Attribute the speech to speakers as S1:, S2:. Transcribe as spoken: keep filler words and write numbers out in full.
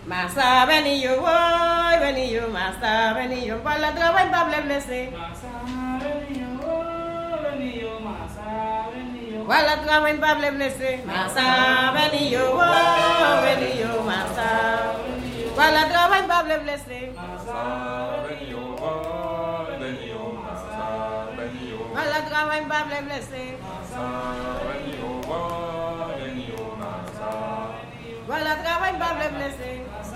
S1: Massa, veni yo, oh, veni yo, massa, veni yo, voilà, travail pas blessé.
S2: Massa, veni yo, oh, veni yo, massa, veni yo.
S1: Voilà, travail pas blessé. Massa, veni yo, oh, veni yo, massa. Voilà, travail pas blessé.
S2: Massa, veni yo, oh, veni yo, massa, veni yo.
S1: Voilà, travail pas blessé.
S2: Massa, veni yo, oh, veni yo, massa.
S1: Voilà, travail pas blessé.